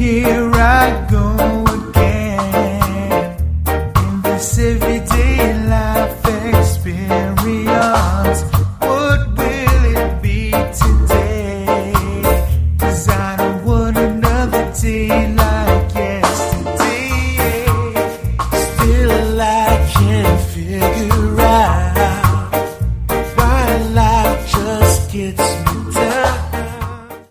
here I go again in this everyday life experience. What will it be today? 'Cause I don't want another day like yesterday. Still I can't figure